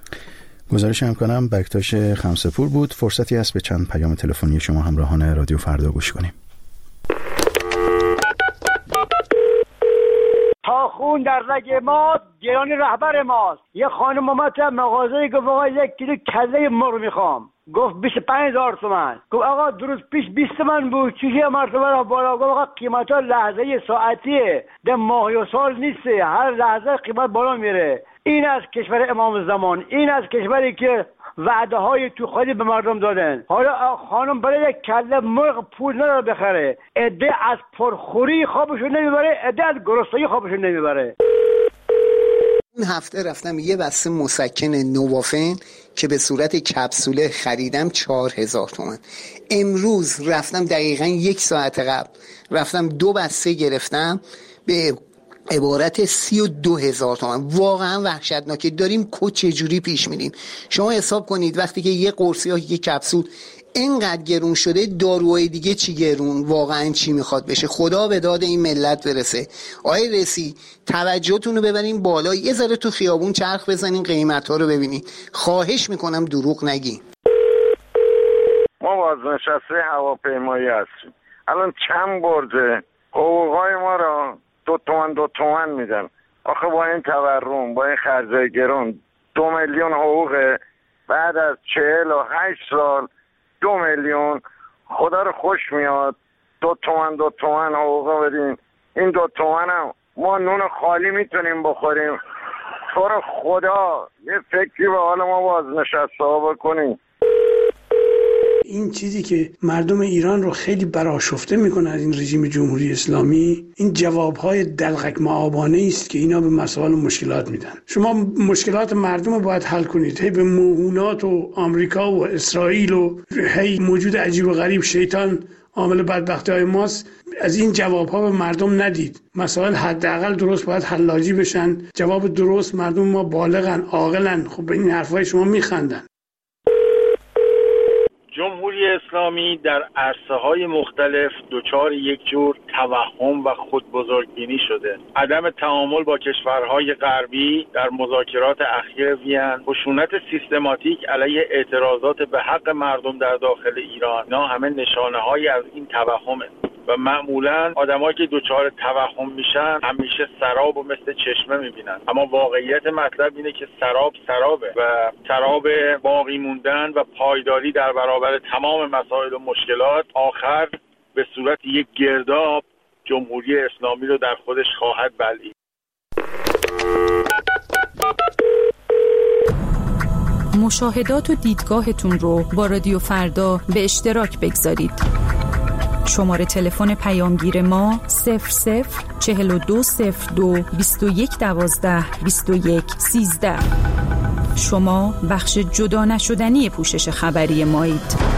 گزارش همکارم بکتاش خمسه‌پور بود. فرصتی است به چند پیام تلفنی شما همراهان رادیو فردا گوش کنیم. تا خون در رگ ما گرانی رهبر ماست. یه خانم اومد تو مغازه گفت آقا یک کیلو کله مرغ میخوام. گفت بیست و پنج هزار تومان. گفت آقا درست پیش بیست تومان بود، چیزی مرتبه را بالا. گفت آقا قیمت ها لحظه ساعتیه، ده ماهی و سال نیسته، هر لحظه قیمت بالا میره. این از کشور امام زمان، این از کشوری که وعده های تو خالی به مردم دادن. حالا خانم برای یک کله مرغ پول نداره بخره، عده از پرخوری خوابشون نمیبره، عده از گرسنگی خوابشون نمیبره. این هفته رفتم یه بسته مسکن نوافن که به صورت کپسوله خریدم چهار هزار تومان. امروز رفتم دقیقا یک ساعت قبل رفتم دو بسته گرفتم به عبارت سی و دو هزار تومان. واقعا وحشتناکه. داریم کو چجوری پیش میریم؟ شما حساب کنید وقتی که یه قرص یا یه کپسول اینقدر گرون شده، داروهای دیگه چی گرون؟ واقعا چی میخواد بشه؟ خدا به داد این ملت برسه. آقای رئیسی توجهتون رو ببرین بالا، یه ذره تو خیابون چرخ بزنین، قیمت ها رو ببینین. خواهش میکنم دروغ نگین. ما بازنشسته هواپیمایی هستیم. الان چند برده حقوقای ما را دو تومن دو تومن میدن. آخه با این تورم، با این خرجای گرون، دو میلیون حقوقه بعد از چهل و هشت سال دو میلیون. خدا رو خوش میاد دو تومن دو تومن حقوق بدین. این دو تومن هم ما نون خالی میتونیم بخوریم. تو رو خدا یه فکری به حال ما بازنشسته ها بکنیم. این چیزی که مردم ایران رو خیلی برآشفته میکنه از این رژیم جمهوری اسلامی، این جوابهای دلغک معابانه است که اینا به مسائل و مشکلات میدن. شما مشکلات مردم رو باید حل کنید، هی به موهونات و آمریکا و اسرائیل و هی موجود عجیب و غریب شیطان عامل بدبختی های ماست. از این جوابها به مردم ندید. مسائل حداقل درست باید حلاجی بشن. جواب درست، مردم ما بالغن، عاقلن. خب به این حرفای شما میخندن. جمهوری اسلامی در عرصه‌های مختلف دچار یک جور توهم و خودبزرگبینی شده. عدم تعامل با کشورهای غربی در مذاکرات اخیر وین، خشونت سیستماتیک علیه اعتراضات به حق مردم در داخل ایران، اینا همه نشانه‌هایی از این توهمه. و معمولا آدمایی که دچار توهم میشن همیشه سراب و مثل چشمه میبینن، اما واقعیت مطلب اینه که سراب سرابه و سراب باقی موندن و پایداری در برابر تمام مسائل و مشکلات آخر به صورت یک گرداب جمهوری اسلامی رو در خودش خواهد بلعید. مشاهدات و دیدگاهتون رو با رادیو فردا به اشتراک بگذارید. شماره تلفن پیامگیر ما صفر صفر چهل و دو صفر دو بیست و یک دوازده بیست و یک سیزده. شما بخش جدا نشدنی پوشش خبری مایید.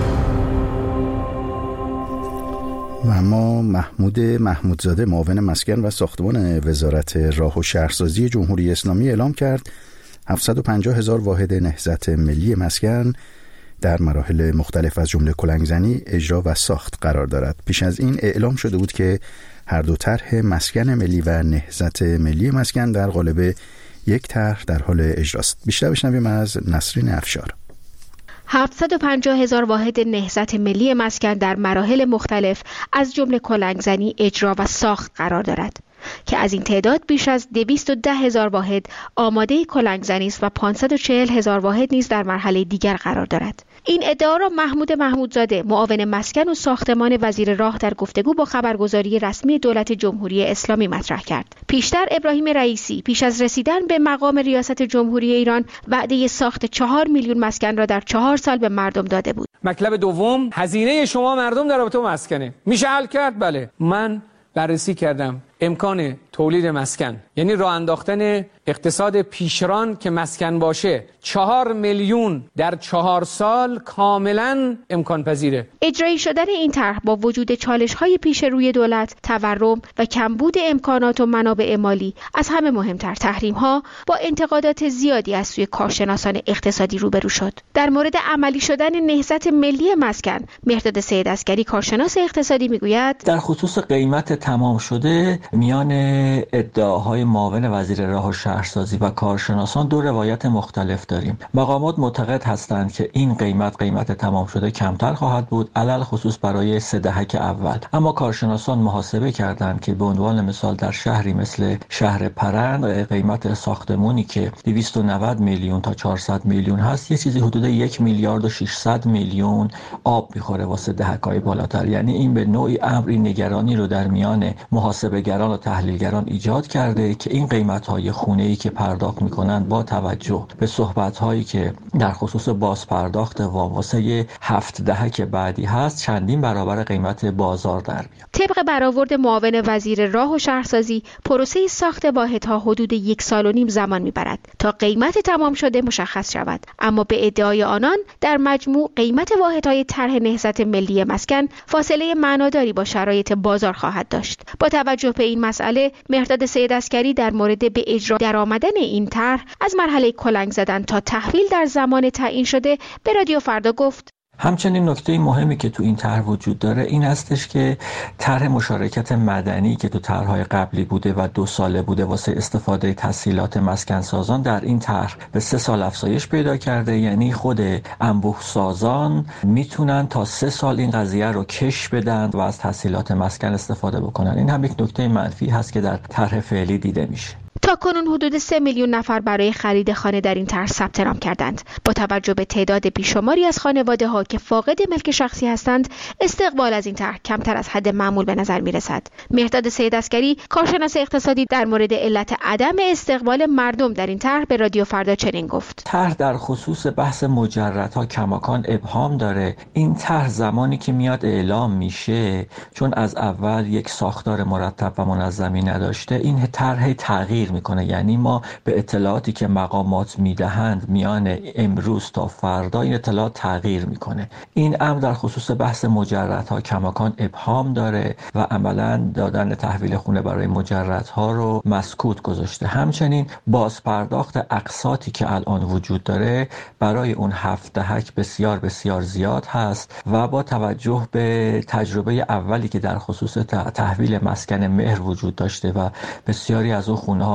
و اما محمود محمودزاده معاون مسکن و ساختمان وزارت راه و شهرسازی جمهوری اسلامی اعلام کرد هفتصد و پنجاه هزار واحد نهضت ملی مسکن در مراحل مختلف از جمله کلنگزنی، اجرا و ساخت قرار دارد. پیش از این اعلام شده بود که هر دو طرح مسکن ملی و نهضت ملی مسکن در قالب یک طرح در حال اجراست. بیشتر بشنویم از نسرین افشار. هفتصد و پنجاه هزار واحد نهضت ملی مسکن در مراحل مختلف از جمله کلنگزنی، اجرا و ساخت قرار دارد که از این تعداد بیش از دویست و ده هزار واحد آماده کلنگزنی است و پانصد و چهل هزار واحد نیز در مرحله دیگر قرار دارد. این ادعا را محمود محمودزاده معاون مسکن و ساختمان وزیر راه در گفتگو با خبرگزاری رسمی دولت جمهوری اسلامی مطرح کرد. پیشتر ابراهیم رئیسی پیش از رسیدن به مقام ریاست جمهوری ایران وعده ساخت چهار میلیون مسکن را در چهار سال به مردم داده بود. مطلب دوم، هزینه شما مردم در رابطه با مسکنه. میشه حل کرد؟ بله. من بررسی کردم امکان تولید مسکن، یعنی راه انداختن اقتصاد پیشران که مسکن باشه، چهار میلیون در چهار سال کاملا امکان پذیره. اجرایی شدن این طرح با وجود چالش‌های پیش روی دولت، تورم و کمبود امکانات و منابع مالی، از همه مهمتر تحریم‌ها، با انتقادات زیادی از سوی کارشناسان اقتصادی روبرو شد. در مورد عملی شدن نهضت ملی مسکن، مهرداد سیدعسگری کارشناس اقتصادی میگوید در خصوص قیمت تمام شده میان ادعاهای معاون وزیر راه و شهرسازی و کارشناسان دو روایت مختلف داریم. مقامات معتقد هستند که این قیمت قیمت تمام شده کمتر خواهد بود، علل خصوص برای سه دهک اول. اما کارشناسان محاسبه کردند که به عنوان مثال در شهری مثل شهر پرند قیمت ساختمانی که دویست و نود میلیون تا چهارصد میلیون هست، یه چیزی حدود یک میلیارد و ششصد میلیون آب میخوره واسه دهک‌های بالاتر. یعنی این به نوعی امری نگرانی رو در میان محاسبه‌گران و تحلیلگران ایجاد کرده که این قیمت‌های خونه‌ای که پرداخت می‌کنند با توجه به صحبت‌هایی که در خصوص باز پرداخت وام واسه هفت دهک بعدی هست چندین برابر قیمت بازار در میاد. طبق برآورد معاون وزیر راه و شهرسازی، پروسه ساخت واحدها حدود یک سال و نیم زمان می‌برد تا قیمت تمام شده مشخص شود. اما به ادعای آنان در مجموع قیمت واحدهای طرح نهضت ملی مسکن فاصله معناداری با شرایط بازار خواهد داشت. با توجه به این مسئله، مهرداد سیدعسگری در مورد به اجرا درآمدن این طرح از مرحله کلنگ زدن تا تحویل در زمان تعیین شده به رادیو فردا گفت: همچنین نکته مهمی که تو این طرح وجود داره این هستش که طرح مشارکت مدنی که تو طرح‌های قبلی بوده و دو ساله بوده واسه استفاده تسهیلات مسکن سازان، در این طرح به سه سال افزایش پیدا کرده. یعنی خود انبوه سازان میتونن تا سه سال این قضیه رو کش بدن و از تسهیلات مسکن استفاده بکنن. این هم یک نکته منفی هست که در طرح فعلی دیده میشه. تا کنون حدود سه میلیون نفر برای خرید خانه در این طرح ثبت نام کردند. با توجه به تعداد بیشماری از خانواده ها که فاقد ملک شخصی هستند، استقبال از این طرح کمتر از حد معمول به نظر می رسد. مهرداد سیدعسگری کارشناس اقتصادی در مورد علت عدم استقبال مردم در این طرح به رادیو فردا چنین گفت: طرح در خصوص بحث مجردها کماکان ابهام داره. این طرح زمانی که میاد اعلام میشه، چون از اول یک ساختار مرتب و منظمی نداشته، این طرح تغییر میکنه. یعنی ما به اطلاعاتی که مقامات میدهند میان امروز تا فردا این اطلاعات تغییر میکنه. این امر در خصوص بحث مجردها کماکان ابهام داره و عملا دادن تحویل خونه برای مجردها رو مسکوت گذاشته. همچنین باز پرداخت اقساطی که الان وجود داره برای اون هفت دهک بسیار بسیار زیاد هست و با توجه به تجربه اولی که در خصوص تحویل مسکن مهر وجود داشته و بسیاری از اون خونه ها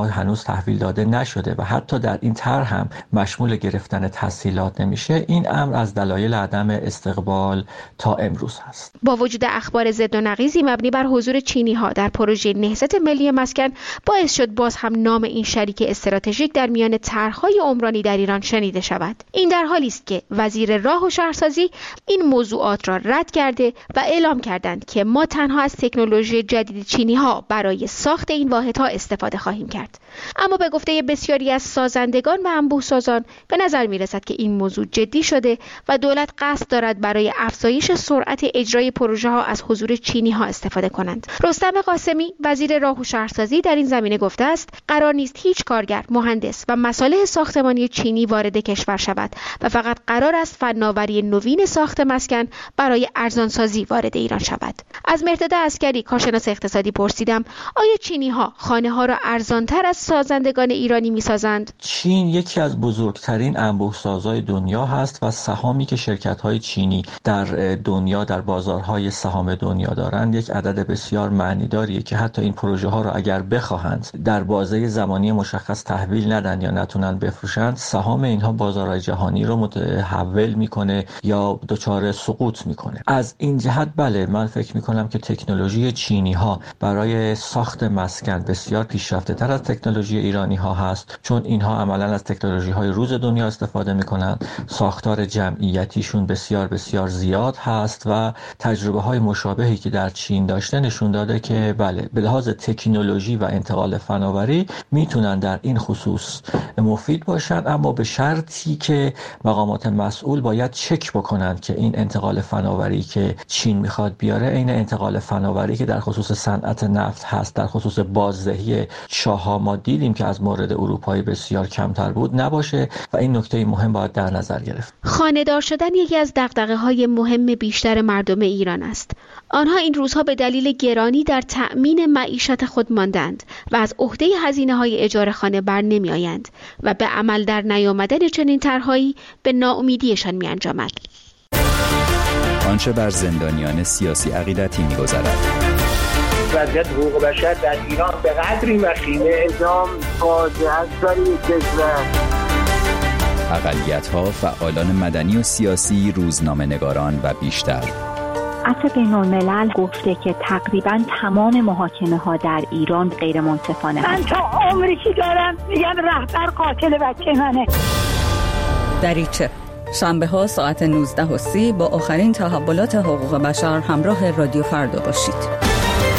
ها هنوز تحویل داده نشده و حتی در این طرح هم مشمول گرفتن تسهیلات نمیشه، این امر از دلایل عدم استقبال تا امروز هست. با وجود اخبار ضد و نقیضی مبنی بر حضور چینی ها در پروژه نهضت ملی مسکن، باعث شد باز هم نام این شریک استراتژیک در میان طرح‌های عمرانی در ایران شنیده شود. این در حالی است که وزیر راه و شهرسازی این موضوعات را رد کرده و اعلام کردند که ما تنها از تکنولوژی جدید چینی ها برای ساخت این واحدها استفاده خواهیم کرد. اما به گفته بسیاری از سازندگان و انبوه سازان به نظر می رسد که این موضوع جدی شده و دولت قصد دارد برای افزایش سرعت اجرای پروژه ها از حضور چینی ها استفاده کنند. رستم قاسمی وزیر راه و شهرسازی در این زمینه گفته است قرار نیست هیچ کارگر، مهندس و مصالح ساختمانی چینی وارد کشور شود و فقط قرار است فناوری نوین ساخت مسکن برای ارزانسازی وارد ایران شود. از مهرداد عسکری کارشناس اقتصادی پرسیدم آیا چینی ها خانه ها را ارزانتر از سازندگان ایرانی می سازند؟ چین یکی از بزرگترین انبوه سازای دنیا هست و سهامی که شرکت های چینی در دنیا در بازارهای سهام دنیا دارند یک عدد بسیار معنیداریه که حتی این پروژه ها را اگر بخواهند در بازه زمانی مشخص تحویل ندن یا نتونن بفروشند، سهام اینها بازارهای جهانی رو متحول میکنه یا دچار سقوط میکنه. از این جهت بله، من فکر میکنم که تکنولوژی چینی ها برای ساخت مسکن بسیار پیشرفته تر از تکنولوژی ایرانی ها هست، چون اینها عملا از تکنولوژی های روز دنیا استفاده میکنن، ساختار جمعیتیشون بسیار بسیار زیاد هست و تجربه های مشابهی که در چین داشته نشون داده که بله، به لحاظ تکنولوژی و انتقال فناوری میتونن در این خصوص مفید باشن، اما به شرطی که مقامات مسئول باید چک بکنن که این انتقال فناوری که چین میخواد بیاره عین انتقال فناوری که در خصوص صنعت نفت هست، در خصوص بازدهی چاه‌ها ما دیدیم که از مورد اروپایی بسیار کمتر بود نباشه و این نکته مهم باید در نظر گرفت. خانه‌دار شدن یکی از دغدغه‌های مهم بیشتر مردم ایران است. آنها این روزها به دلیل گرانی در تأمین معیشت خود ماندند و از عهده هزینه‌های اجاره خانه بر نمی‌آیند و به عمل در نیامدن چنین طرح‌هایی به ناامیدیشان می‌انجامد. آنچه بر زندانیان سیاسی عقیدتی می‌گذرد. وضعیت حقوق بشر در ایران به قدری وخیمه، اعدام فاجعه است برای کشور. اقلیت‌ها، فعالان مدنی و سیاسی، روزنامه‌نگاران و بیشتر. عفو بین‌الملل گفته که تقریباً تمام محاکمه ها در ایران غیر منصفانه من تا عمری که دارم میگم رهبر قاتل بچه منه. دریچه شنبه ها ساعت نوزده و سی با آخرین تحولات حقوق بشر همراه رادیو فردا باشید.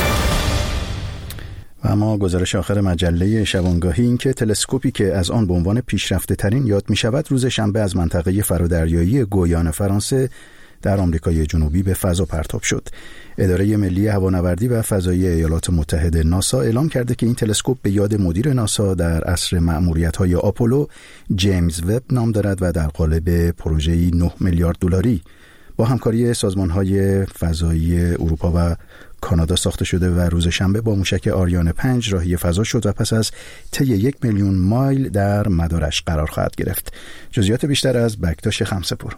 و اما گزارش آخر مجله شبانگاهی این که تلسکوپی که از آن به عنوان پیشرفته ترین یاد می شود روز شنبه از منطقه فرادریایی گویان فرانسه در آمریکای جنوبی به فضا پرتاب شد. اداره ملی هوانوردی و فضایی ایالات متحده ناسا اعلام کرده که این تلسکوپ به یاد مدیر ناسا در عصر مأموریت‌های آپولو جیمز وب نام دارد و در قالب پروژه‌ای نه میلیارد دلاری با همکاری سازمان‌های فضایی اروپا و کانادا ساخته شده و روز شنبه با موشک آریان پنج راهی فضا شد و پس از طی یک میلیون مایل در مدارش قرار خواهد گرفت. جزئیات بیشتر از بکتاش خمسه‌پور.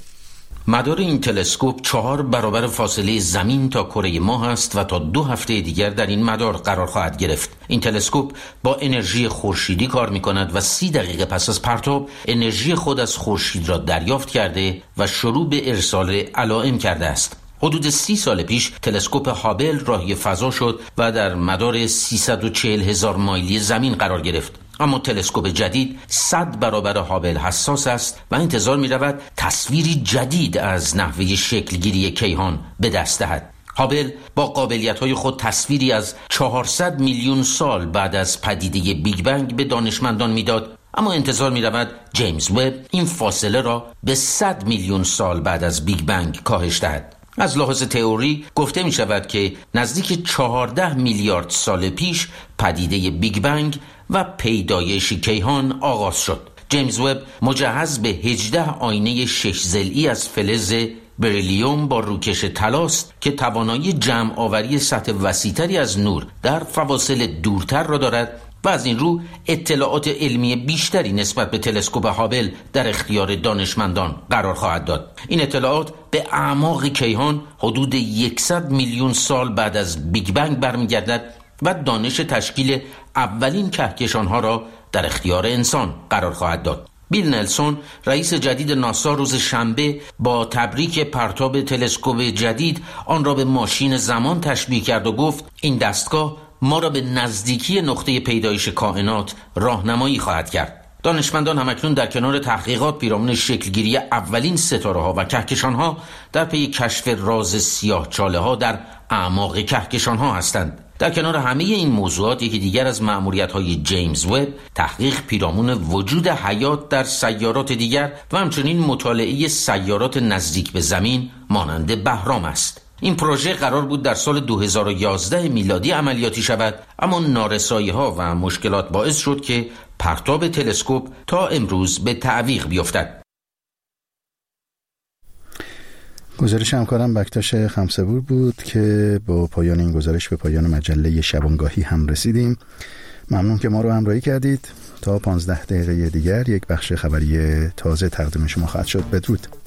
مدار این تلسکوپ چهار برابر فاصله زمین تا کره ماه است و تا دو هفته دیگر در این مدار قرار خواهد گرفت. این تلسکوپ با انرژی خورشیدی کار می کند و سی دقیقه پس از پرتاب انرژی خود از خورشید را دریافت کرده و شروع به ارسال علائم کرده است. حدود سی سال پیش تلسکوپ هابل راهی فضا شد و در مدار سیصد و چهل هزار مایلی زمین قرار گرفت. اما تلسکوپ جدید صد برابر هابل حساس است و انتظار می رود تصویری جدید از نحوه شکلگیری کیهان به دست دهد. هابل با قابلیت‌های خود تصویری از چهارصد میلیون سال بعد از پدیده بیگ بنگ به دانشمندان میداد، اما انتظار می رود جیمز وب این فاصله را به صد میلیون سال بعد از بیگ بنگ کاهش دهد. از لحاظ تئوری گفته می شود که نزدیک چهارده میلیارد سال پیش پدیده بیگ بنگ و پیدایش کیهان آغاز شد. جیمز وب مجهز به هجده آینه شش ضلعی از فلز بریلیوم با روکش طلاست که توانایی جمع آوری سطح وسیع‌تری از نور در فواصل دورتر را دارد و از این رو اطلاعات علمی بیشتری نسبت به تلسکوپ هابل در اختیار دانشمندان قرار خواهد داد. این اطلاعات به اعماق کیهان حدود صد میلیون سال بعد از بیگ بنگ برمیگردد و دانش تشکیل اولین کهکشان‌ها را در اختیار انسان قرار خواهد داد. بیل نلسون رئیس جدید ناسا روز شنبه با تبریک پرتاب تلسکوپ جدید آن را به ماشین زمان تشبیه کرد و گفت این دستگاه ما را به نزدیکی نقطه پیدایش کائنات راهنمایی خواهد کرد. دانشمندان همکنون در کنار تحقیقات پیرامون شکلگیری اولین ستاره‌ها و کهکشان‌ها در پی کشف راز سیاه‌چاله‌ها در اعماق کهکشان‌ها هستند. در کنار همه این موضوعات یکی دیگر از مأموریت‌های جیمز وب تحقیق پیرامون وجود حیات در سیارات دیگر و همچنین مطالعه سیارات نزدیک به زمین مانند بهرام است. این پروژه قرار بود در سال دو هزار و یازده میلادی عملیاتی شود، اما نارسایی‌ها و مشکلات باعث شد که پرتاب تلسکوپ تا امروز به تعویق بیفتد. گزارش همکارم بکتاش خمسبور بود که با پایان این گزارش به پایان مجله شبانگاهی هم رسیدیم. ممنون که ما رو همراهی کردید. تا پانزده دقیقه دیگر یک بخش خبری تازه تقدیم شما خواهد شد. بدرود.